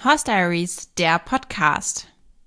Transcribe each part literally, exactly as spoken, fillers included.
Horse Diaries, der Podcast.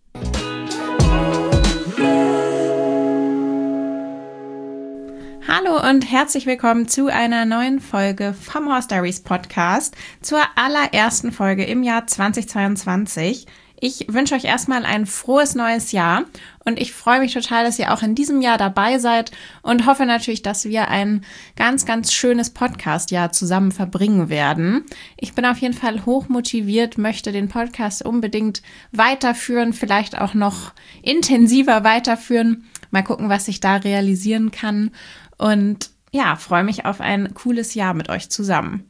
Hallo und herzlich willkommen zu einer neuen Folge vom Horse Diaries Podcast, zur allerersten Folge im Jahr zweitausendzweiundzwanzig. Ich wünsche euch erstmal ein frohes neues Jahr und ich freue mich total, dass ihr auch in diesem Jahr dabei seid und hoffe natürlich, dass wir ein ganz, ganz schönes Podcast-Jahr zusammen verbringen werden. Ich bin auf jeden Fall hoch motiviert, möchte den Podcast unbedingt weiterführen, vielleicht auch noch intensiver weiterführen. Mal gucken, was ich da realisieren kann und ja, freue mich auf ein cooles Jahr mit euch zusammen.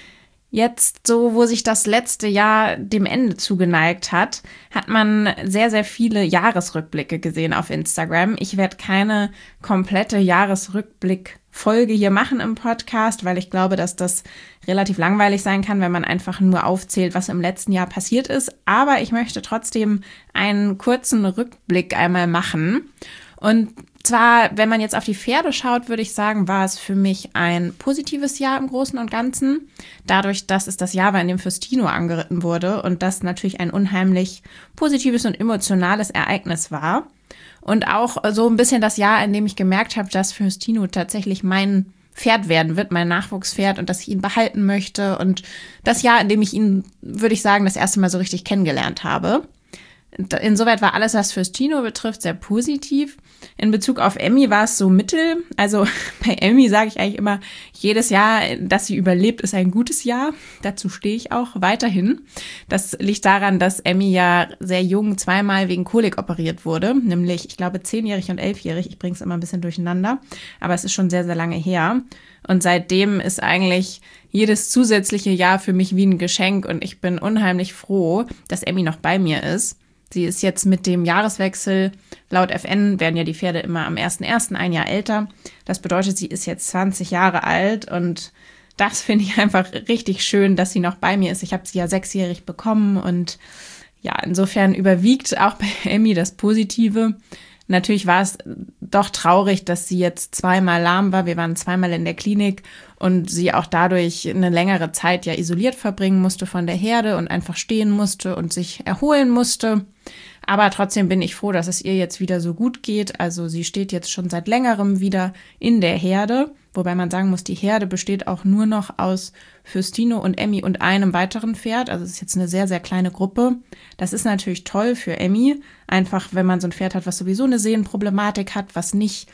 Jetzt, so wo sich das letzte Jahr dem Ende zugeneigt hat, hat man sehr, sehr viele Jahresrückblicke gesehen auf Instagram. Ich werde keine komplette Jahresrückblick-Folge hier machen im Podcast, weil ich glaube, dass das relativ langweilig sein kann, wenn man einfach nur aufzählt, was im letzten Jahr passiert ist. Aber ich möchte trotzdem einen kurzen Rückblick einmal machen. Und zwar, wenn man jetzt auf die Pferde schaut, würde ich sagen, war es für mich ein positives Jahr im Großen und Ganzen. Dadurch, dass es das Jahr war, in dem Fürstino angeritten wurde und das natürlich ein unheimlich positives und emotionales Ereignis war. Und auch so ein bisschen das Jahr, in dem ich gemerkt habe, dass Fürstino tatsächlich mein Pferd werden wird, mein Nachwuchspferd und dass ich ihn behalten möchte. Und das Jahr, in dem ich ihn, würde ich sagen, das erste Mal so richtig kennengelernt habe. Insoweit war alles, was Fürstino betrifft, sehr positiv. In Bezug auf Emmy war es so mittel. Also bei Emmy sage ich eigentlich immer, jedes Jahr, das sie überlebt, ist ein gutes Jahr. Dazu stehe ich auch weiterhin. Das liegt daran, dass Emmy ja sehr jung zweimal wegen Kolik operiert wurde. Nämlich, ich glaube, zehnjährig und elfjährig. Ich bringe es immer ein bisschen durcheinander. Aber es ist schon sehr, sehr lange her. Und seitdem ist eigentlich jedes zusätzliche Jahr für mich wie ein Geschenk. Und ich bin unheimlich froh, dass Emmy noch bei mir ist. Sie ist jetzt mit dem Jahreswechsel, laut F N werden ja die Pferde immer am ersten ersten ein Jahr älter. Das bedeutet, sie ist jetzt zwanzig Jahre alt und das finde ich einfach richtig schön, dass sie noch bei mir ist. Ich habe sie ja sechsjährig bekommen und ja, insofern überwiegt auch bei Emmy das Positive. Natürlich war es doch traurig, dass sie jetzt zweimal lahm war. Wir waren zweimal in der Klinik und sie auch dadurch eine längere Zeit ja isoliert verbringen musste von der Herde und einfach stehen musste und sich erholen musste. Aber trotzdem bin ich froh, dass es ihr jetzt wieder so gut geht. Also sie steht jetzt schon seit längerem wieder in der Herde. Wobei man sagen muss, die Herde besteht auch nur noch aus Fürstino und Emmy und einem weiteren Pferd. Also es ist jetzt eine sehr, sehr kleine Gruppe. Das ist natürlich toll für Emmy. Einfach, wenn man so ein Pferd hat, was sowieso eine Sehenproblematik hat, was nicht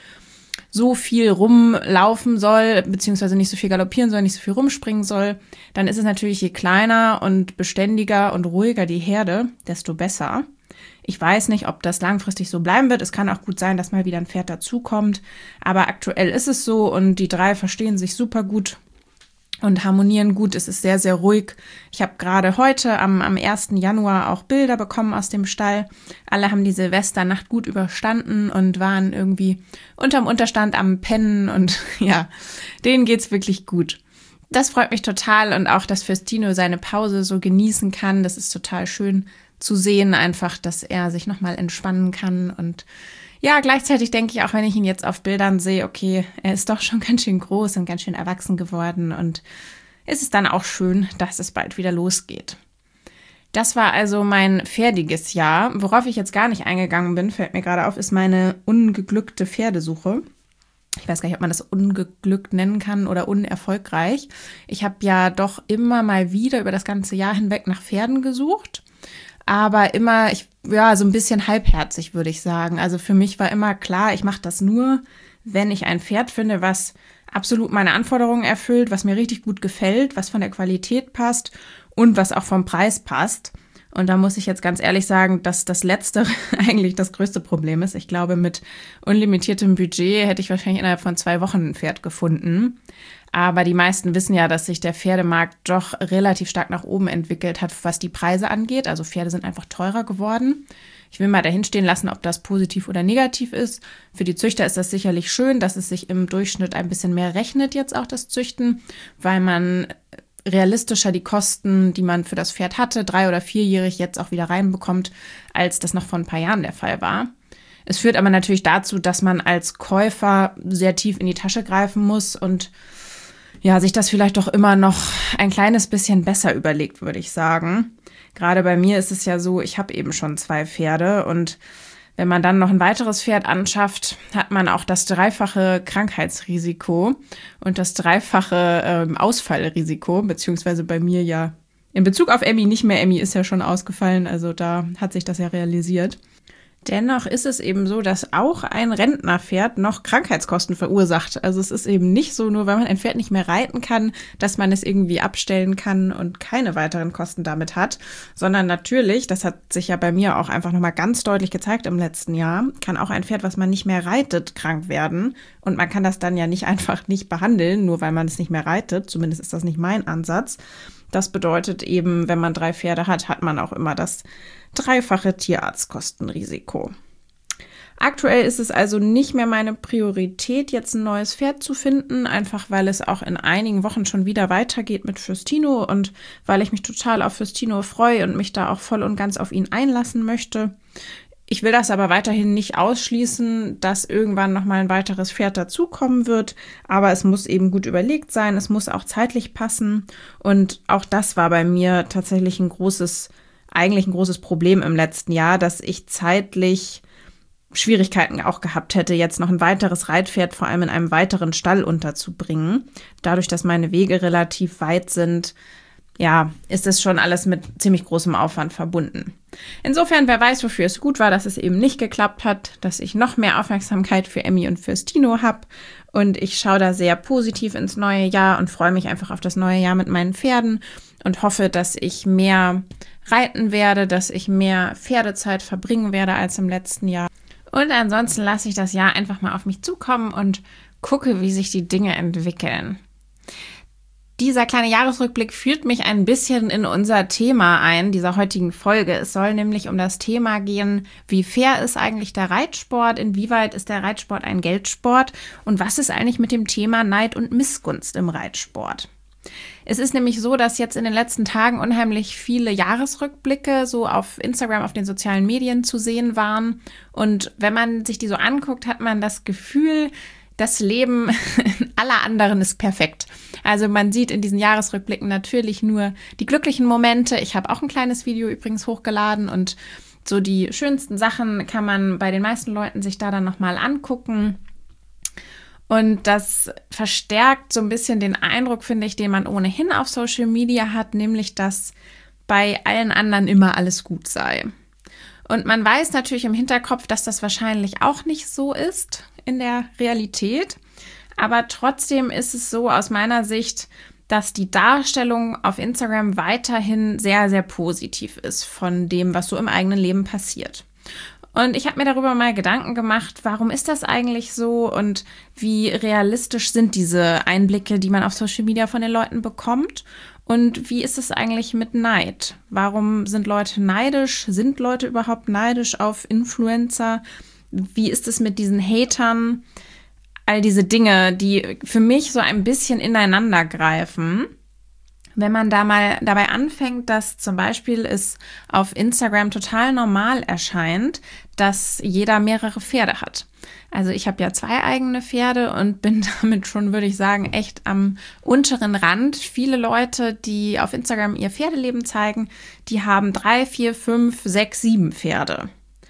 so viel rumlaufen soll, beziehungsweise nicht so viel galoppieren soll, nicht so viel rumspringen soll, dann ist es natürlich, je kleiner und beständiger und ruhiger die Herde, desto besser. Ich weiß nicht, ob das langfristig so bleiben wird. Es kann auch gut sein, dass mal wieder ein Pferd dazukommt. Aber aktuell ist es so und die drei verstehen sich super gut und harmonieren gut. Es ist sehr, sehr ruhig. Ich habe gerade heute am, am ersten Januar auch Bilder bekommen aus dem Stall. Alle haben die Silvesternacht gut überstanden und waren irgendwie unterm Unterstand am Pennen und ja, denen geht's wirklich gut. Das freut mich total und auch, dass Fürstino seine Pause so genießen kann. Das ist total schön zu sehen, einfach, dass er sich nochmal entspannen kann. Und ja, gleichzeitig denke ich auch, wenn ich ihn jetzt auf Bildern sehe, okay, er ist doch schon ganz schön groß und ganz schön erwachsen geworden. Und es ist dann auch schön, dass es bald wieder losgeht. Das war also mein pferdiges Jahr. Worauf ich jetzt gar nicht eingegangen bin, fällt mir gerade auf, ist meine ungeglückte Pferdesuche. Ich weiß gar nicht, ob man das ungeglückt nennen kann oder unerfolgreich. Ich habe ja doch immer mal wieder über das ganze Jahr hinweg nach Pferden gesucht. Aber immer, ich, ja, so ein bisschen halbherzig, würde ich sagen. Also für mich war immer klar, ich mache das nur, wenn ich ein Pferd finde, was absolut meine Anforderungen erfüllt, was mir richtig gut gefällt, was von der Qualität passt und was auch vom Preis passt. Und da muss ich jetzt ganz ehrlich sagen, dass das Letztere eigentlich das größte Problem ist. Ich glaube, mit unlimitiertem Budget hätte ich wahrscheinlich innerhalb von zwei Wochen ein Pferd gefunden. Aber die meisten wissen ja, dass sich der Pferdemarkt doch relativ stark nach oben entwickelt hat, was die Preise angeht. Also Pferde sind einfach teurer geworden. Ich will mal dahin stehen lassen, ob das positiv oder negativ ist. Für die Züchter ist das sicherlich schön, dass es sich im Durchschnitt ein bisschen mehr rechnet jetzt auch das Züchten, weil man realistischer die Kosten, die man für das Pferd hatte, drei- oder vierjährig jetzt auch wieder reinbekommt, als das noch vor ein paar Jahren der Fall war. Es führt aber natürlich dazu, dass man als Käufer sehr tief in die Tasche greifen muss und ja, sich das vielleicht doch immer noch ein kleines bisschen besser überlegt, würde ich sagen. Gerade bei mir ist es ja so, ich habe eben schon zwei Pferde und wenn man dann noch ein weiteres Pferd anschafft, hat man auch das dreifache Krankheitsrisiko und das dreifache ähm, Ausfallrisiko, beziehungsweise bei mir ja in Bezug auf Emmy nicht mehr. Emmy ist ja schon ausgefallen, also da hat sich das ja realisiert. Dennoch ist es eben so, dass auch ein Rentnerpferd noch Krankheitskosten verursacht. Also es ist eben nicht so, nur weil man ein Pferd nicht mehr reiten kann, dass man es irgendwie abstellen kann und keine weiteren Kosten damit hat, sondern natürlich, das hat sich ja bei mir auch einfach nochmal ganz deutlich gezeigt im letzten Jahr, kann auch ein Pferd, was man nicht mehr reitet, krank werden. Und man kann das dann ja nicht einfach nicht behandeln, nur weil man es nicht mehr reitet. Zumindest ist das nicht mein Ansatz. Das bedeutet eben, wenn man drei Pferde hat, hat man auch immer das dreifache Tierarztkostenrisiko. Aktuell ist es also nicht mehr meine Priorität, jetzt ein neues Pferd zu finden, einfach weil es auch in einigen Wochen schon wieder weitergeht mit Fürstino und weil ich mich total auf Fürstino freue und mich da auch voll und ganz auf ihn einlassen möchte. Ich will das aber weiterhin nicht ausschließen, dass irgendwann noch mal ein weiteres Pferd dazukommen wird, aber es muss eben gut überlegt sein, es muss auch zeitlich passen und auch das war bei mir tatsächlich ein großes, eigentlich ein großes Problem im letzten Jahr, dass ich zeitlich Schwierigkeiten auch gehabt hätte, jetzt noch ein weiteres Reitpferd vor allem in einem weiteren Stall unterzubringen. Dadurch, dass meine Wege relativ weit sind, ja, ist es schon alles mit ziemlich großem Aufwand verbunden. Insofern, wer weiß, wofür es gut war, dass es eben nicht geklappt hat, dass ich noch mehr Aufmerksamkeit für Emmy und Fürstino habe. Und ich schaue da sehr positiv ins neue Jahr und freue mich einfach auf das neue Jahr mit meinen Pferden und hoffe, dass ich mehr reiten werde, dass ich mehr Pferdezeit verbringen werde als im letzten Jahr. Und ansonsten lasse ich das Jahr einfach mal auf mich zukommen und gucke, wie sich die Dinge entwickeln. Dieser kleine Jahresrückblick führt mich ein bisschen in unser Thema ein, dieser heutigen Folge. Es soll nämlich um das Thema gehen, wie fair ist eigentlich der Reitsport, inwieweit ist der Reitsport ein Geldsport und was ist eigentlich mit dem Thema Neid und Missgunst im Reitsport. Es ist nämlich so, dass jetzt in den letzten Tagen unheimlich viele Jahresrückblicke so auf Instagram, auf den sozialen Medien zu sehen waren. Und wenn man sich die so anguckt, hat man das Gefühl, das Leben aller anderen ist perfekt. Also man sieht in diesen Jahresrückblicken natürlich nur die glücklichen Momente. Ich habe auch ein kleines Video übrigens hochgeladen und so die schönsten Sachen kann man bei den meisten Leuten sich da dann nochmal angucken. Und das verstärkt so ein bisschen den Eindruck, finde ich, den man ohnehin auf Social Media hat, nämlich, dass bei allen anderen immer alles gut sei. Und man weiß natürlich im Hinterkopf, dass das wahrscheinlich auch nicht so ist in der Realität. Aber trotzdem ist es so aus meiner Sicht, dass die Darstellung auf Instagram weiterhin sehr, sehr positiv ist von dem, was so im eigenen Leben passiert. Und ich habe mir darüber mal Gedanken gemacht, warum ist das eigentlich so und wie realistisch sind diese Einblicke, die man auf Social Media von den Leuten bekommt? Und wie ist es eigentlich mit Neid? Warum sind Leute neidisch? Sind Leute überhaupt neidisch auf Influencer? Wie ist es mit diesen Hatern? All diese Dinge, die für mich so ein bisschen ineinander greifen. Wenn man da mal dabei anfängt, dass zum Beispiel es auf Instagram total normal erscheint, dass jeder mehrere Pferde hat. Also ich habe ja zwei eigene Pferde und bin damit schon, würde ich sagen, echt am unteren Rand. Viele Leute, die auf Instagram ihr Pferdeleben zeigen, die haben drei, vier, fünf, sechs, sieben Pferde.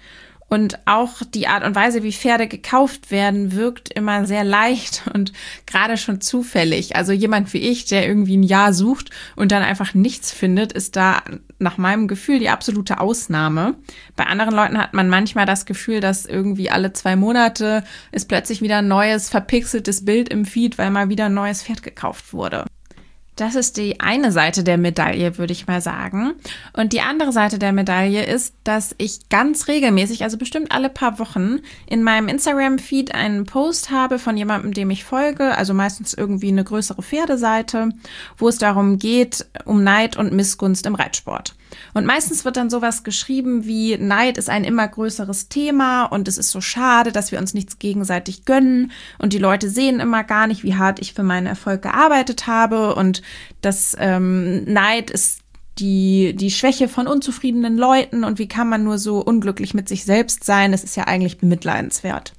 Und auch die Art und Weise, wie Pferde gekauft werden, wirkt immer sehr leicht und gerade schon zufällig. Also jemand wie ich, der irgendwie ein Jahr sucht und dann einfach nichts findet, ist da nach meinem Gefühl die absolute Ausnahme. Bei anderen Leuten hat man manchmal das Gefühl, dass irgendwie alle zwei Monate ist plötzlich wieder ein neues, verpixeltes Bild im Feed, weil mal wieder ein neues Pferd gekauft wurde. Das ist die eine Seite der Medaille, würde ich mal sagen. Und die andere Seite der Medaille ist, dass ich ganz regelmäßig, also bestimmt alle paar Wochen, in meinem Instagram-Feed einen Post habe von jemandem, dem ich folge, also meistens irgendwie eine größere Pferdeseite, wo es darum geht, um Neid und Missgunst im Reitsport. Und meistens wird dann sowas geschrieben wie, Neid ist ein immer größeres Thema und es ist so schade, dass wir uns nichts gegenseitig gönnen und die Leute sehen immer gar nicht, wie hart ich für meinen Erfolg gearbeitet habe und das ähm, Neid ist die, die Schwäche von unzufriedenen Leuten und wie kann man nur so unglücklich mit sich selbst sein, das ist ja eigentlich bemitleidenswert.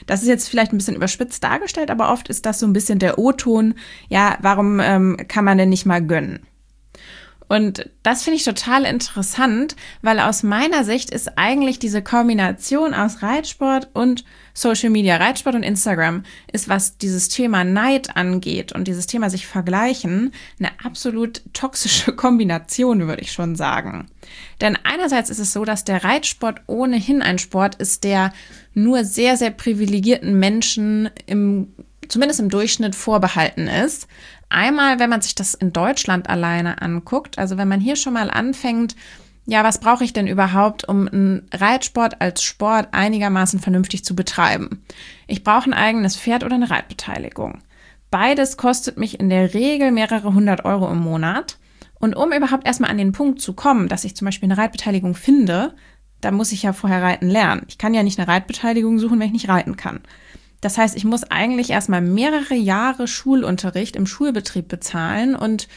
Das ist jetzt vielleicht ein bisschen überspitzt dargestellt, aber oft ist das so ein bisschen der O-Ton, ja, warum ähm, kann man denn nicht mal gönnen? Und das finde ich total interessant, weil aus meiner Sicht ist eigentlich diese Kombination aus Reitsport und Social Media, Reitsport und Instagram, ist, was dieses Thema Neid angeht und dieses Thema sich vergleichen, eine absolut toxische Kombination, würde ich schon sagen. Denn einerseits ist es so, dass der Reitsport ohnehin ein Sport ist, der nur sehr, sehr privilegierten Menschen im zumindest im Durchschnitt vorbehalten ist. Einmal, wenn man sich das in Deutschland alleine anguckt, also wenn man hier schon mal anfängt, ja, was brauche ich denn überhaupt, um einen Reitsport als Sport einigermaßen vernünftig zu betreiben? Ich brauche ein eigenes Pferd oder eine Reitbeteiligung. Beides kostet mich in der Regel mehrere hundert Euro im Monat. Und um überhaupt erstmal an den Punkt zu kommen, dass ich zum Beispiel eine Reitbeteiligung finde, da muss ich ja vorher reiten lernen. Ich kann ja nicht eine Reitbeteiligung suchen, wenn ich nicht reiten kann. Das heißt, ich muss eigentlich erstmal mehrere Jahre Schulunterricht im Schulbetrieb bezahlen und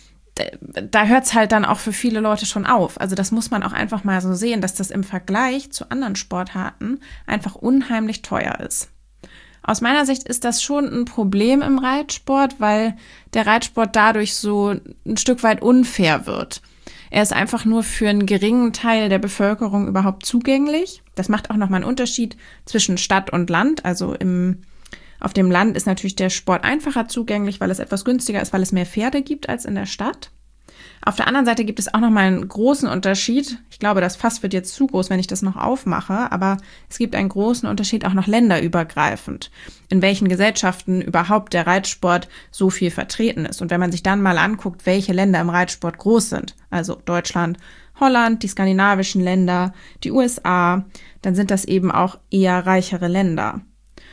da hört es halt dann auch für viele Leute schon auf. Also das muss man auch einfach mal so sehen, dass das im Vergleich zu anderen Sportarten einfach unheimlich teuer ist. Aus meiner Sicht ist das schon ein Problem im Reitsport, weil der Reitsport dadurch so ein Stück weit unfair wird. Er ist einfach nur für einen geringen Teil der Bevölkerung überhaupt zugänglich. Das macht auch nochmal einen Unterschied zwischen Stadt und Land. Also im, auf dem Land ist natürlich der Sport einfacher zugänglich, weil es etwas günstiger ist, weil es mehr Pferde gibt als in der Stadt. Auf der anderen Seite gibt es auch nochmal einen großen Unterschied. Ich glaube, das Fass wird jetzt zu groß, wenn ich das noch aufmache, aber es gibt einen großen Unterschied auch noch länderübergreifend, in welchen Gesellschaften überhaupt der Reitsport so viel vertreten ist. Und wenn man sich dann mal anguckt, welche Länder im Reitsport groß sind, also Deutschland, Holland, die skandinavischen Länder, die U S A, dann sind das eben auch eher reichere Länder.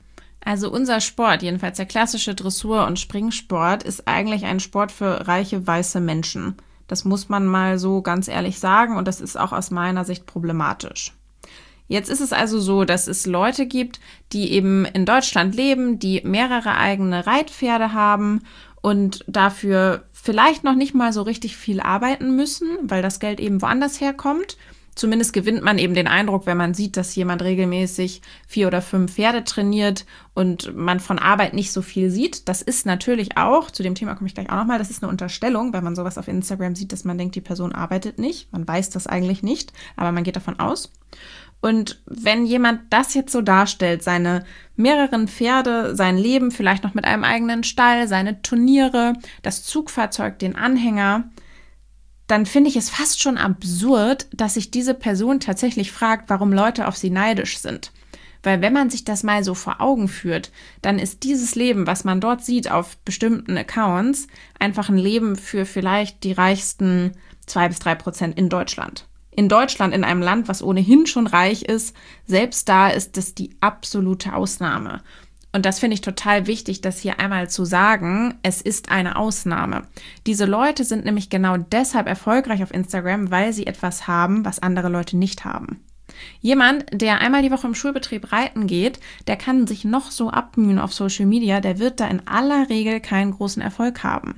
Also unser Sport, jedenfalls der klassische Dressur- und Springsport, ist eigentlich ein Sport für reiche weiße Menschen. Das muss man mal so ganz ehrlich sagen und das ist auch aus meiner Sicht problematisch. Jetzt ist es also so, dass es Leute gibt, die eben in Deutschland leben, die mehrere eigene Reitpferde haben und dafür vielleicht noch nicht mal so richtig viel arbeiten müssen, weil das Geld eben woanders herkommt. Zumindest gewinnt man eben den Eindruck, wenn man sieht, dass jemand regelmäßig vier oder fünf Pferde trainiert und man von Arbeit nicht so viel sieht. Das ist natürlich auch, zu dem Thema komme ich gleich auch nochmal, das ist eine Unterstellung, wenn man sowas auf Instagram sieht, dass man denkt, die Person arbeitet nicht. Man weiß das eigentlich nicht, aber man geht davon aus. Und wenn jemand das jetzt so darstellt, seine mehreren Pferde, sein Leben vielleicht noch mit einem eigenen Stall, seine Turniere, das Zugfahrzeug, den Anhänger, dann finde ich es fast schon absurd, dass sich diese Person tatsächlich fragt, warum Leute auf sie neidisch sind. Weil wenn man sich das mal so vor Augen führt, dann ist dieses Leben, was man dort sieht auf bestimmten Accounts, einfach ein Leben für vielleicht die reichsten zwei bis drei Prozent in Deutschland. In Deutschland, in einem Land, was ohnehin schon reich ist, selbst da ist es die absolute Ausnahme. Und das finde ich total wichtig, das hier einmal zu sagen, es ist eine Ausnahme. Diese Leute sind nämlich genau deshalb erfolgreich auf Instagram, weil sie etwas haben, was andere Leute nicht haben. Jemand, der einmal die Woche im Schulbetrieb reiten geht, der kann sich noch so abmühen auf Social Media, der wird da in aller Regel keinen großen Erfolg haben.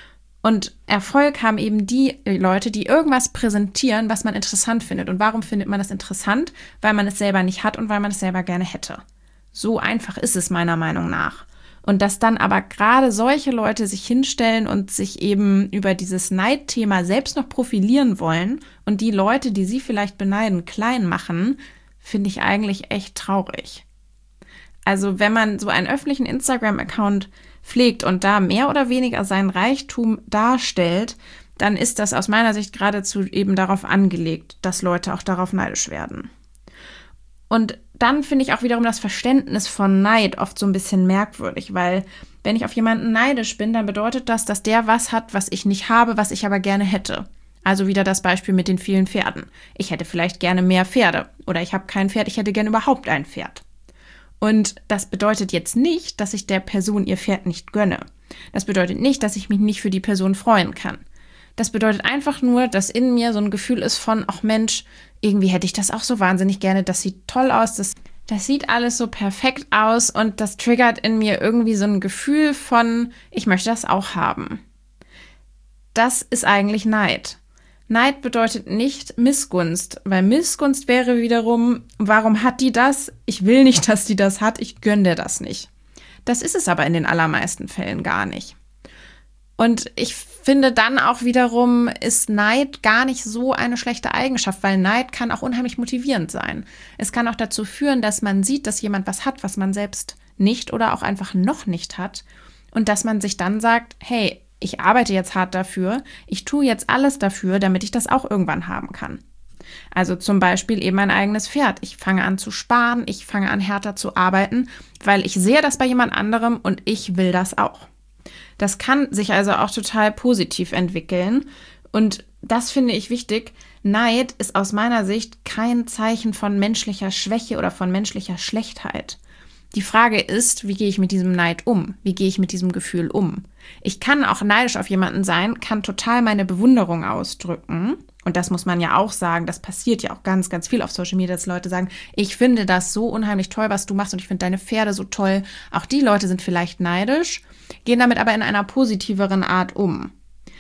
Und Erfolg haben eben die Leute, die irgendwas präsentieren, was man interessant findet. Und warum findet man das interessant? Weil man es selber nicht hat und weil man es selber gerne hätte. So einfach ist es meiner Meinung nach. Und dass dann aber gerade solche Leute sich hinstellen und sich eben über dieses Neidthema selbst noch profilieren wollen und die Leute, die sie vielleicht beneiden, klein machen, finde ich eigentlich echt traurig. Also wenn man so einen öffentlichen Instagram-Account pflegt und da mehr oder weniger seinen Reichtum darstellt, dann ist das aus meiner Sicht geradezu eben darauf angelegt, dass Leute auch darauf neidisch werden. Und dann finde ich auch wiederum das Verständnis von Neid oft so ein bisschen merkwürdig, weil wenn ich auf jemanden neidisch bin, dann bedeutet das, dass der was hat, was ich nicht habe, was ich aber gerne hätte. Also wieder das Beispiel mit den vielen Pferden. Ich hätte vielleicht gerne mehr Pferde oder ich habe kein Pferd, ich hätte gerne überhaupt ein Pferd. Und das bedeutet jetzt nicht, dass ich der Person ihr Pferd nicht gönne. Das bedeutet nicht, dass ich mich nicht für die Person freuen kann. Das bedeutet einfach nur, dass in mir so ein Gefühl ist von, ach Mensch, irgendwie hätte ich das auch so wahnsinnig gerne, das sieht toll aus, das, das sieht alles so perfekt aus und das triggert in mir irgendwie so ein Gefühl von, ich möchte das auch haben. Das ist eigentlich Neid. Neid bedeutet nicht Missgunst, weil Missgunst wäre wiederum, warum hat die das? Ich will nicht, dass die das hat, ich gönne dir das nicht. Das ist es aber in den allermeisten Fällen gar nicht. Und ich finde dann auch wiederum, ist Neid gar nicht so eine schlechte Eigenschaft, weil Neid kann auch unheimlich motivierend sein. Es kann auch dazu führen, dass man sieht, dass jemand was hat, was man selbst nicht oder auch einfach noch nicht hat. Und dass man sich dann sagt, hey, ich arbeite jetzt hart dafür, ich tue jetzt alles dafür, damit ich das auch irgendwann haben kann. Also zum Beispiel eben mein eigenes Pferd. Ich fange an zu sparen, ich fange an härter zu arbeiten, weil ich sehe das bei jemand anderem und ich will das auch. Das kann sich also auch total positiv entwickeln und das finde ich wichtig. Neid ist aus meiner Sicht kein Zeichen von menschlicher Schwäche oder von menschlicher Schlechtheit. Die Frage ist, wie gehe ich mit diesem Neid um? Wie gehe ich mit diesem Gefühl um? Ich kann auch neidisch auf jemanden sein, kann total meine Bewunderung ausdrücken. Und das muss man ja auch sagen, das passiert ja auch ganz, ganz viel auf Social Media, dass Leute sagen, ich finde das so unheimlich toll, was du machst und ich finde deine Pferde so toll. Auch die Leute sind vielleicht neidisch, gehen damit aber in einer positiveren Art um.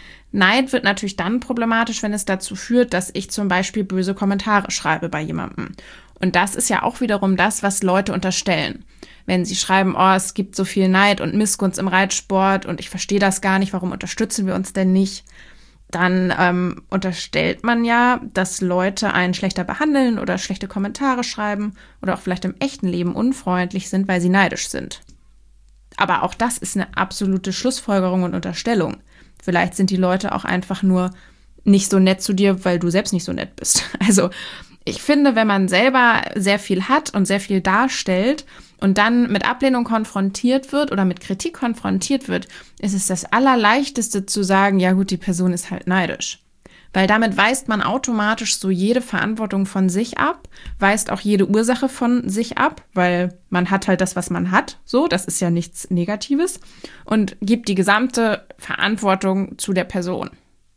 Neid wird natürlich dann problematisch, wenn es dazu führt, dass ich zum Beispiel böse Kommentare schreibe bei jemandem. Und das ist ja auch wiederum das, was Leute unterstellen. Wenn sie schreiben, oh, es gibt so viel Neid und Missgunst im Reitsport und ich verstehe das gar nicht, warum unterstützen wir uns denn nicht? Dann ähm, unterstellt man ja, dass Leute einen schlechter behandeln oder schlechte Kommentare schreiben oder auch vielleicht im echten Leben unfreundlich sind, weil sie neidisch sind. Aber auch das ist eine absolute Schlussfolgerung und Unterstellung. Vielleicht sind die Leute auch einfach nur nicht so nett zu dir, weil du selbst nicht so nett bist. Also ich finde, wenn man selber sehr viel hat und sehr viel darstellt und dann mit Ablehnung konfrontiert wird oder mit Kritik konfrontiert wird, ist es das Allerleichteste zu sagen, ja gut, die Person ist halt neidisch. Weil damit weist man automatisch so jede Verantwortung von sich ab, weist auch jede Ursache von sich ab, weil man hat halt das, was man hat, so, das ist ja nichts Negatives, und gibt die gesamte Verantwortung zu der Person.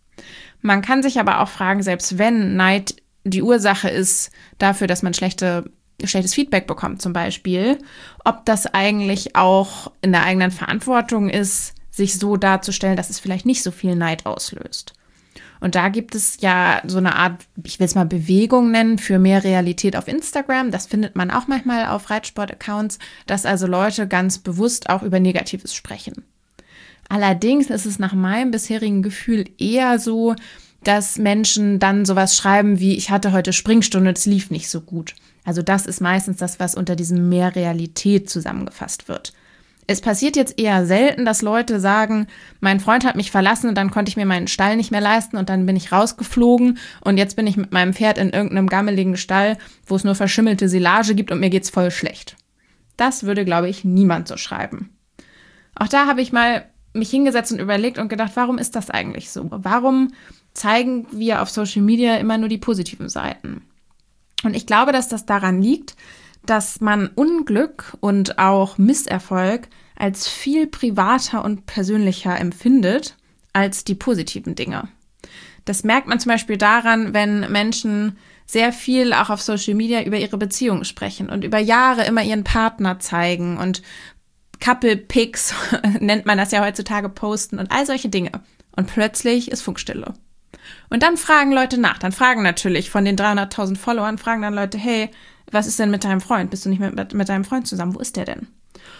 Man kann sich aber auch fragen, selbst wenn Neid die Ursache ist dafür, dass man schlechte, schlechtes Feedback bekommt zum Beispiel, ob das eigentlich auch in der eigenen Verantwortung ist, sich so darzustellen, dass es vielleicht nicht so viel Neid auslöst. Und da gibt es ja so eine Art, ich will es mal Bewegung nennen, für mehr Realität auf Instagram. Das findet man auch manchmal auf Reitsport-Accounts, dass also Leute ganz bewusst auch über Negatives sprechen. Allerdings ist es nach meinem bisherigen Gefühl eher so, dass Menschen dann sowas schreiben wie, ich hatte heute Springstunde, das lief nicht so gut. Also das ist meistens das, was unter diesem mehr Realität zusammengefasst wird. Es passiert jetzt eher selten, dass Leute sagen, mein Freund hat mich verlassen und dann konnte ich mir meinen Stall nicht mehr leisten und dann bin ich rausgeflogen und jetzt bin ich mit meinem Pferd in irgendeinem gammeligen Stall, wo es nur verschimmelte Silage gibt und mir geht's voll schlecht. Das würde, glaube ich, niemand so schreiben. Auch da habe ich mal mich hingesetzt und überlegt und gedacht, warum ist das eigentlich so? Warum zeigen wir auf Social Media immer nur die positiven Seiten? Und ich glaube, dass das daran liegt, dass man Unglück und auch Misserfolg als viel privater und persönlicher empfindet als die positiven Dinge. Das merkt man zum Beispiel daran, wenn Menschen sehr viel auch auf Social Media über ihre Beziehungen sprechen und über Jahre immer ihren Partner zeigen und Couple Pics nennt man das ja heutzutage, posten und all solche Dinge. Und plötzlich ist Funkstille. Und dann fragen Leute nach. Dann fragen natürlich von den dreihunderttausend Followern, fragen dann Leute, hey, was ist denn mit deinem Freund? Bist du nicht mit, mit deinem Freund zusammen? Wo ist der denn?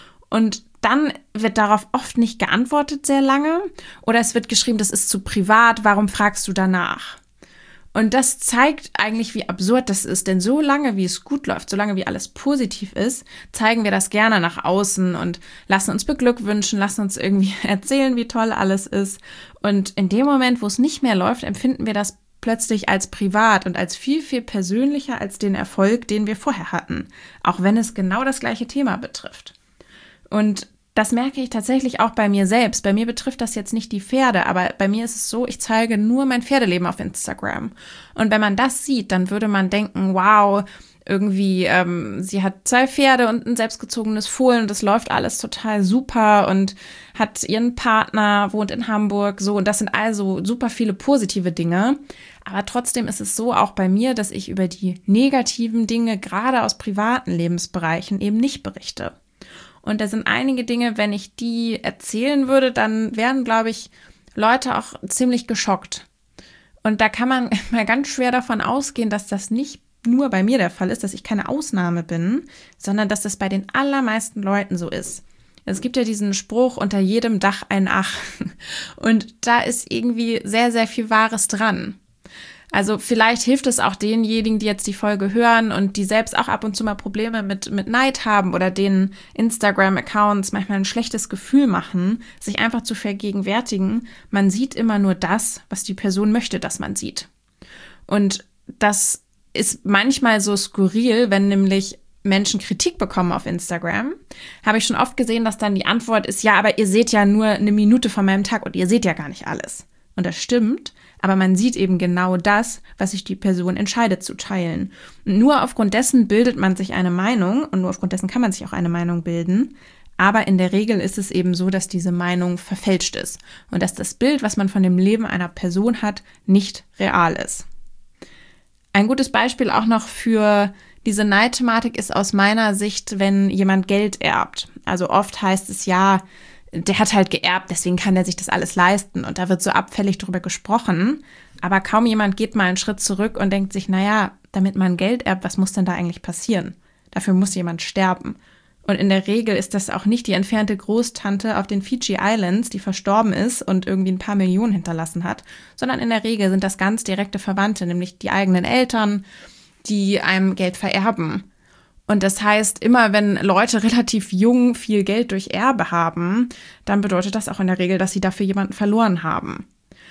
Und dann wird darauf oft nicht geantwortet sehr lange. Oder es wird geschrieben, das ist zu privat, warum fragst du danach? Und das zeigt eigentlich, wie absurd das ist. Denn so lange, wie es gut läuft, so lange, wie alles positiv ist, zeigen wir das gerne nach außen und lassen uns beglückwünschen, lassen uns irgendwie erzählen, wie toll alles ist. Und in dem Moment, wo es nicht mehr läuft, empfinden wir das plötzlich als privat und als viel, viel persönlicher als den Erfolg, den wir vorher hatten. Auch wenn es genau das gleiche Thema betrifft. Und das merke ich tatsächlich auch bei mir selbst. Bei mir betrifft das jetzt nicht die Pferde, aber bei mir ist es so, ich zeige nur mein Pferdeleben auf Instagram. Und wenn man das sieht, dann würde man denken, wow, irgendwie, ähm, sie hat zwei Pferde und ein selbstgezogenes Fohlen und das läuft alles total super und hat ihren Partner, wohnt in Hamburg, so. Und das sind also super viele positive Dinge. Aber trotzdem ist es so auch bei mir, dass ich über die negativen Dinge, gerade aus privaten Lebensbereichen, eben nicht berichte. Und da sind einige Dinge, wenn ich die erzählen würde, dann wären, glaube ich, Leute auch ziemlich geschockt. Und da kann man mal ganz schwer davon ausgehen, dass das nicht nur bei mir der Fall ist, dass ich keine Ausnahme bin, sondern dass das bei den allermeisten Leuten so ist. Es gibt ja diesen Spruch, unter jedem Dach ein Ach. Und da ist irgendwie sehr, sehr viel Wahres dran. Also vielleicht hilft es auch denjenigen, die jetzt die Folge hören und die selbst auch ab und zu mal Probleme mit, mit Neid haben oder denen Instagram-Accounts manchmal ein schlechtes Gefühl machen, sich einfach zu vergegenwärtigen, man sieht immer nur das, was die Person möchte, dass man sieht. Und das ist manchmal so skurril, wenn nämlich Menschen Kritik bekommen auf Instagram, habe ich schon oft gesehen, dass dann die Antwort ist, ja, aber ihr seht ja nur eine Minute von meinem Tag und ihr seht ja gar nicht alles. Und das stimmt, aber man sieht eben genau das, was sich die Person entscheidet zu teilen. Und nur aufgrund dessen bildet man sich eine Meinung und nur aufgrund dessen kann man sich auch eine Meinung bilden. Aber in der Regel ist es eben so, dass diese Meinung verfälscht ist und dass das Bild, was man von dem Leben einer Person hat, nicht real ist. Ein gutes Beispiel auch noch für diese Neidthematik ist aus meiner Sicht, wenn jemand Geld erbt. Also oft heißt es ja, der hat halt geerbt, deswegen kann er sich das alles leisten. Und da wird so abfällig drüber gesprochen. Aber kaum jemand geht mal einen Schritt zurück und denkt sich, naja, damit man Geld erbt, was muss denn da eigentlich passieren? Dafür muss jemand sterben. Und in der Regel ist das auch nicht die entfernte Großtante auf den Fiji Islands, die verstorben ist und irgendwie ein paar Millionen hinterlassen hat, sondern in der Regel sind das ganz direkte Verwandte, nämlich die eigenen Eltern, die einem Geld vererben. Und das heißt, immer wenn Leute relativ jung viel Geld durch Erbe haben, dann bedeutet das auch in der Regel, dass sie dafür jemanden verloren haben.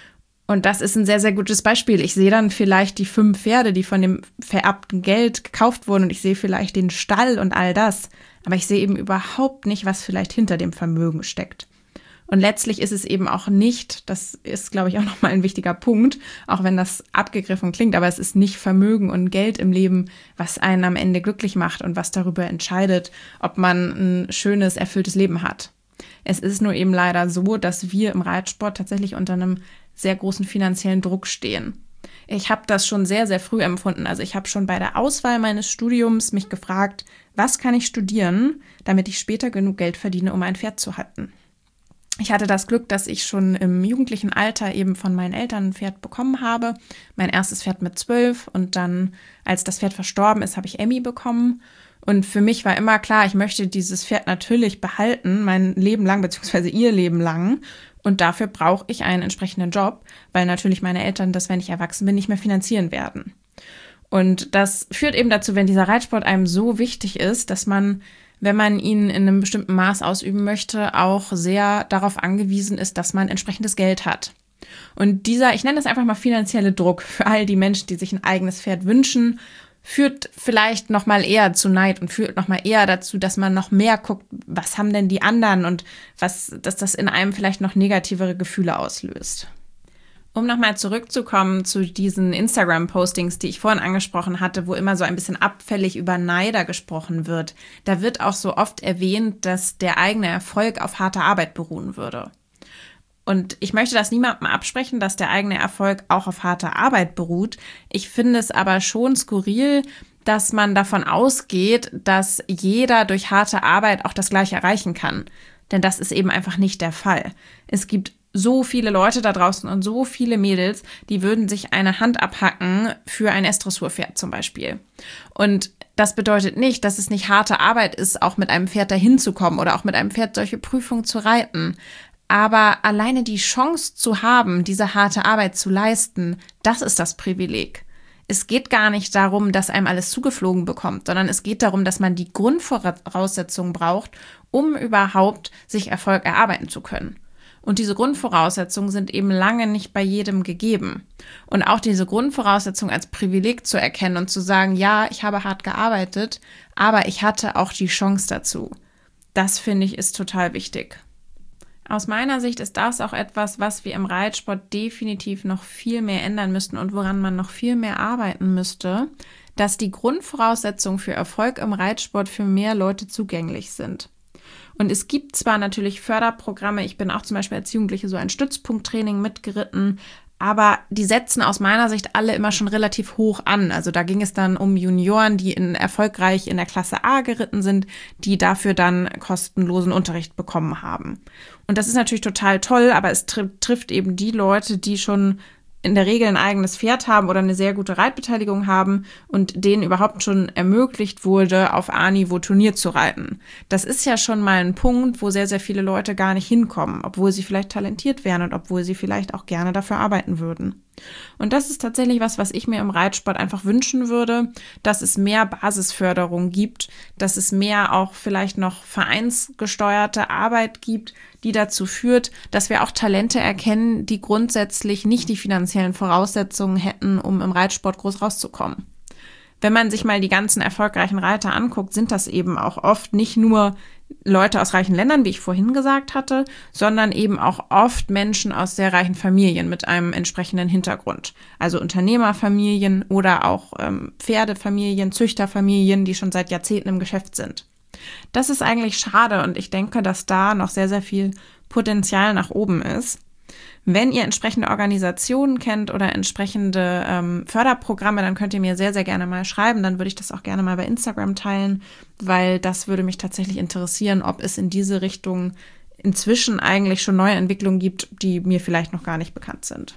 Und das ist ein sehr, sehr gutes Beispiel. Ich sehe dann vielleicht die fünf Pferde, die von dem vererbten Geld gekauft wurden und ich sehe vielleicht den Stall und all das. Aber ich sehe eben überhaupt nicht, was vielleicht hinter dem Vermögen steckt. Und letztlich ist es eben auch nicht, das ist, glaube ich, auch nochmal ein wichtiger Punkt, auch wenn das abgegriffen klingt, aber es ist nicht Vermögen und Geld im Leben, was einen am Ende glücklich macht und was darüber entscheidet, ob man ein schönes, erfülltes Leben hat. Es ist nur eben leider so, dass wir im Reitsport tatsächlich unter einem sehr großen finanziellen Druck stehen. Ich habe das schon sehr, sehr früh empfunden. Also ich habe schon bei der Auswahl meines Studiums mich gefragt, was kann ich studieren, damit ich später genug Geld verdiene, um ein Pferd zu halten. Ich hatte das Glück, dass ich schon im jugendlichen Alter eben von meinen Eltern ein Pferd bekommen habe. Mein erstes Pferd mit zwölf und dann, als das Pferd verstorben ist, habe ich Emmy bekommen. Und für mich war immer klar, ich möchte dieses Pferd natürlich behalten, mein Leben lang, beziehungsweise ihr Leben lang. Und dafür brauche ich einen entsprechenden Job, weil natürlich meine Eltern das, wenn ich erwachsen bin, nicht mehr finanzieren werden. Und das führt eben dazu, wenn dieser Reitsport einem so wichtig ist, dass man, wenn man ihn in einem bestimmten Maß ausüben möchte, auch sehr darauf angewiesen ist, dass man entsprechendes Geld hat. Und dieser, ich nenne das einfach mal finanzielle Druck für all die Menschen, die sich ein eigenes Pferd wünschen, führt vielleicht noch mal eher zu Neid und führt noch mal eher dazu, dass man noch mehr guckt, was haben denn die anderen und was, dass das in einem vielleicht noch negativere Gefühle auslöst. Um nochmal zurückzukommen zu diesen Instagram-Postings, die ich vorhin angesprochen hatte, wo immer so ein bisschen abfällig über Neider gesprochen wird, da wird auch so oft erwähnt, dass der eigene Erfolg auf harter Arbeit beruhen würde. Und ich möchte das niemandem absprechen, dass der eigene Erfolg auch auf harter Arbeit beruht. Ich finde es aber schon skurril, dass man davon ausgeht, dass jeder durch harte Arbeit auch das Gleiche erreichen kann. Denn das ist eben einfach nicht der Fall. Es gibt so viele Leute da draußen und so viele Mädels, die würden sich eine Hand abhacken für ein S-Dressurpferd zum Beispiel. Und das bedeutet nicht, dass es nicht harte Arbeit ist, auch mit einem Pferd dahin zu kommen oder auch mit einem Pferd solche Prüfungen zu reiten. Aber alleine die Chance zu haben, diese harte Arbeit zu leisten, das ist das Privileg. Es geht gar nicht darum, dass einem alles zugeflogen bekommt, sondern es geht darum, dass man die Grundvoraussetzungen braucht, um überhaupt sich Erfolg erarbeiten zu können. Und diese Grundvoraussetzungen sind eben lange nicht bei jedem gegeben. Und auch diese Grundvoraussetzung als Privileg zu erkennen und zu sagen, ja, ich habe hart gearbeitet, aber ich hatte auch die Chance dazu. Das finde ich ist total wichtig. Aus meiner Sicht ist das auch etwas, was wir im Reitsport definitiv noch viel mehr ändern müssten und woran man noch viel mehr arbeiten müsste, dass die Grundvoraussetzungen für Erfolg im Reitsport für mehr Leute zugänglich sind. Und es gibt zwar natürlich Förderprogramme, ich bin auch zum Beispiel als Jugendliche so ein Stützpunkttraining mitgeritten, aber die setzen aus meiner Sicht alle immer schon relativ hoch an. Also da ging es dann um Junioren, die in, erfolgreich in der Klasse A geritten sind, die dafür dann kostenlosen Unterricht bekommen haben. Und das ist natürlich total toll, aber es tri- trifft eben die Leute, die schon in der Regel ein eigenes Pferd haben oder eine sehr gute Reitbeteiligung haben und denen überhaupt schon ermöglicht wurde, auf A-Niveau Turnier zu reiten. Das ist ja schon mal ein Punkt, wo sehr, sehr viele Leute gar nicht hinkommen, obwohl sie vielleicht talentiert wären und obwohl sie vielleicht auch gerne dafür arbeiten würden. Und das ist tatsächlich was, was ich mir im Reitsport einfach wünschen würde, dass es mehr Basisförderung gibt, dass es mehr auch vielleicht noch vereinsgesteuerte Arbeit gibt, die dazu führt, dass wir auch Talente erkennen, die grundsätzlich nicht die finanziellen Voraussetzungen hätten, um im Reitsport groß rauszukommen. Wenn man sich mal die ganzen erfolgreichen Reiter anguckt, sind das eben auch oft nicht nur Leute aus reichen Ländern, wie ich vorhin gesagt hatte, sondern eben auch oft Menschen aus sehr reichen Familien mit einem entsprechenden Hintergrund. Also Unternehmerfamilien oder auch ähm, Pferdefamilien, Züchterfamilien, die schon seit Jahrzehnten im Geschäft sind. Das ist eigentlich schade und ich denke, dass da noch sehr, sehr viel Potenzial nach oben ist. Wenn ihr entsprechende Organisationen kennt oder entsprechende ähm, Förderprogramme, dann könnt ihr mir sehr, sehr gerne mal schreiben. Dann würde ich das auch gerne mal bei Instagram teilen, weil das würde mich tatsächlich interessieren, ob es in diese Richtung inzwischen eigentlich schon neue Entwicklungen gibt, die mir vielleicht noch gar nicht bekannt sind.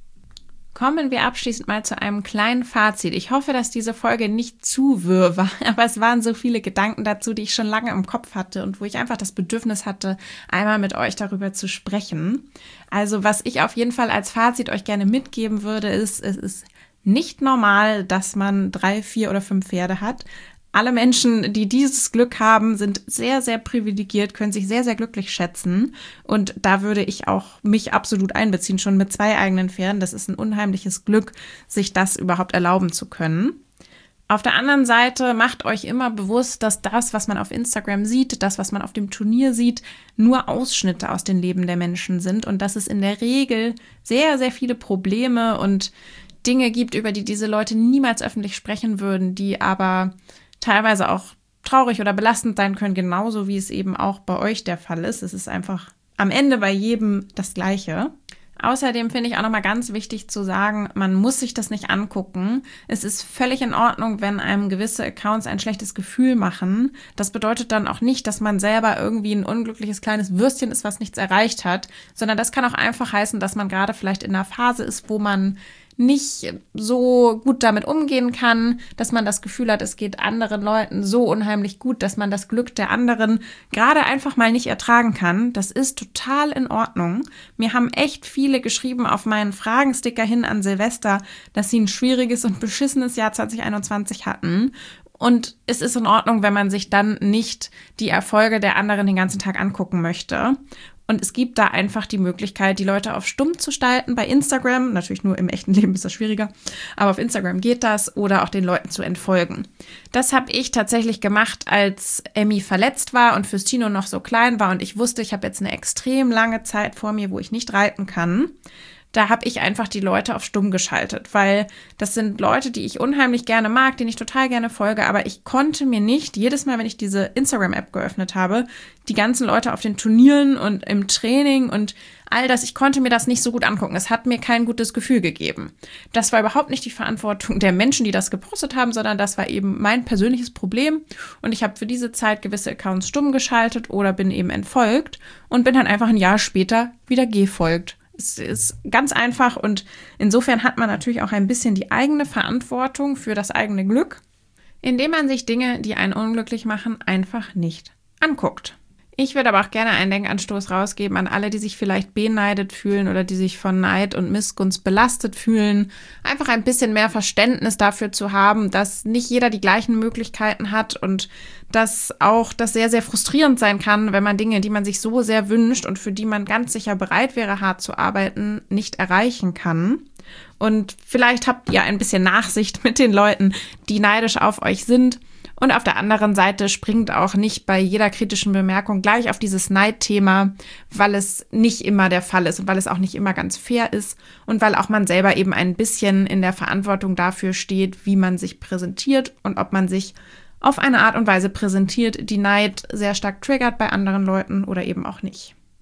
Kommen wir abschließend mal zu einem kleinen Fazit. Ich hoffe, dass diese Folge nicht zu wirr war, aber es waren so viele Gedanken dazu, die ich schon lange im Kopf hatte und wo ich einfach das Bedürfnis hatte, einmal mit euch darüber zu sprechen. Also was ich auf jeden Fall als Fazit euch gerne mitgeben würde, ist, es ist nicht normal, dass man drei, vier oder fünf Pferde hat. Alle Menschen, die dieses Glück haben, sind sehr, sehr privilegiert, können sich sehr, sehr glücklich schätzen. Und da würde ich auch mich absolut einbeziehen, schon mit zwei eigenen Pferden. Das ist ein unheimliches Glück, sich das überhaupt erlauben zu können. Auf der anderen Seite macht euch immer bewusst, dass das, was man auf Instagram sieht, das, was man auf dem Turnier sieht, nur Ausschnitte aus dem Leben der Menschen sind und dass es in der Regel sehr, sehr viele Probleme und Dinge gibt, über die diese Leute niemals öffentlich sprechen würden, die aber teilweise auch traurig oder belastend sein können, genauso wie es eben auch bei euch der Fall ist. Es ist einfach am Ende bei jedem das Gleiche. Außerdem finde ich auch nochmal ganz wichtig zu sagen, man muss sich das nicht angucken. Es ist völlig in Ordnung, wenn einem gewisse Accounts ein schlechtes Gefühl machen. Das bedeutet dann auch nicht, dass man selber irgendwie ein unglückliches kleines Würstchen ist, was nichts erreicht hat, sondern das kann auch einfach heißen, dass man gerade vielleicht in einer Phase ist, wo man nicht so gut damit umgehen kann, dass man das Gefühl hat, es geht anderen Leuten so unheimlich gut, dass man das Glück der anderen gerade einfach mal nicht ertragen kann. Das ist total in Ordnung. Mir haben echt viele geschrieben auf meinen Fragensticker hin an Silvester, dass sie ein schwieriges und beschissenes Jahr zwanzig einundzwanzig hatten. Und es ist in Ordnung, wenn man sich dann nicht die Erfolge der anderen den ganzen Tag angucken möchte. Und es gibt da einfach die Möglichkeit, die Leute auf stumm zu schalten bei Instagram. Natürlich nur im echten Leben ist das schwieriger, aber auf Instagram geht das, oder auch den Leuten zu entfolgen. Das habe ich tatsächlich gemacht, als Emmy verletzt war und Fürstino noch so klein war und ich wusste, ich habe jetzt eine extrem lange Zeit vor mir, wo ich nicht reiten kann. Da habe ich einfach die Leute auf stumm geschaltet, weil das sind Leute, die ich unheimlich gerne mag, denen ich total gerne folge, aber ich konnte mir nicht, jedes Mal, wenn ich diese Instagram-App geöffnet habe, die ganzen Leute auf den Turnieren und im Training und all das, ich konnte mir das nicht so gut angucken. Es hat mir kein gutes Gefühl gegeben. Das war überhaupt nicht die Verantwortung der Menschen, die das gepostet haben, sondern das war eben mein persönliches Problem und ich habe für diese Zeit gewisse Accounts stumm geschaltet oder bin eben entfolgt und bin dann einfach ein Jahr später wieder gefolgt. Es ist ganz einfach und insofern hat man natürlich auch ein bisschen die eigene Verantwortung für das eigene Glück, indem man sich Dinge, die einen unglücklich machen, einfach nicht anguckt. Ich würde aber auch gerne einen Denkanstoß rausgeben an alle, die sich vielleicht beneidet fühlen oder die sich von Neid und Missgunst belastet fühlen. Einfach ein bisschen mehr Verständnis dafür zu haben, dass nicht jeder die gleichen Möglichkeiten hat und dass auch das sehr, sehr frustrierend sein kann, wenn man Dinge, die man sich so sehr wünscht und für die man ganz sicher bereit wäre, hart zu arbeiten, nicht erreichen kann. Und vielleicht habt ihr ein bisschen Nachsicht mit den Leuten, die neidisch auf euch sind. Und auf der anderen Seite springt auch nicht bei jeder kritischen Bemerkung gleich auf dieses Neidthema, weil es nicht immer der Fall ist und weil es auch nicht immer ganz fair ist und weil auch man selber eben ein bisschen in der Verantwortung dafür steht, wie man sich präsentiert und ob man sich auf eine Art und Weise präsentiert, die Neid sehr stark triggert bei anderen Leuten oder eben auch nicht.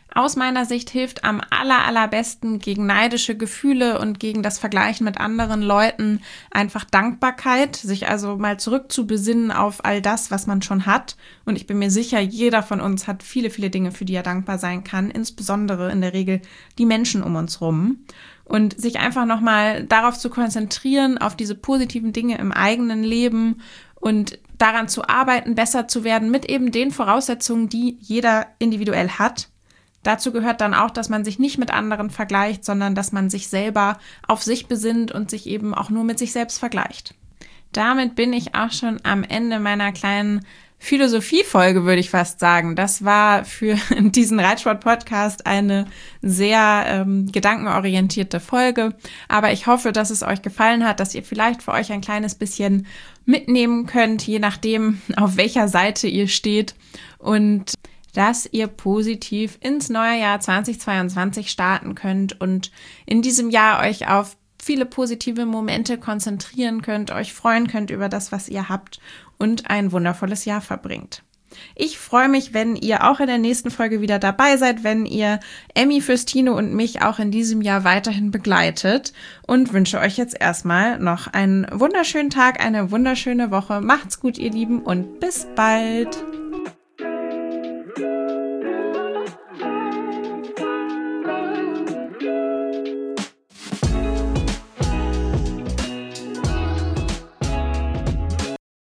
Aus meiner Sicht hilft am aller, allerbesten gegen neidische Gefühle und gegen das Vergleichen mit anderen Leuten einfach Dankbarkeit, sich also mal zurückzubesinnen auf all das, was man schon hat. Und ich bin mir sicher, jeder von uns hat viele, viele Dinge, für die er dankbar sein kann, insbesondere in der Regel die Menschen um uns rum. Und sich einfach nochmal darauf zu konzentrieren, auf diese positiven Dinge im eigenen Leben und daran zu arbeiten, besser zu werden mit eben den Voraussetzungen, die jeder individuell hat. Dazu gehört dann auch, dass man sich nicht mit anderen vergleicht, sondern dass man sich selber auf sich besinnt und sich eben auch nur mit sich selbst vergleicht. Damit bin ich auch schon am Ende meiner kleinen Philosophie-Folge, würde ich fast sagen. Das war für diesen Reitsport-Podcast eine sehr ähm, gedankenorientierte Folge. Aber ich hoffe, dass es euch gefallen hat, dass ihr vielleicht für euch ein kleines bisschen mitnehmen könnt, je nachdem, auf welcher Seite ihr steht. Und dass ihr positiv ins neue Jahr zweitausendzweiundzwanzig starten könnt und in diesem Jahr euch auf viele positive Momente konzentrieren könnt, euch freuen könnt über das, was ihr habt und ein wundervolles Jahr verbringt. Ich freue mich, wenn ihr auch in der nächsten Folge wieder dabei seid, wenn ihr Emmy, Fürstine und mich auch in diesem Jahr weiterhin begleitet und wünsche euch jetzt erstmal noch einen wunderschönen Tag, eine wunderschöne Woche. Macht's gut, ihr Lieben, und bis bald!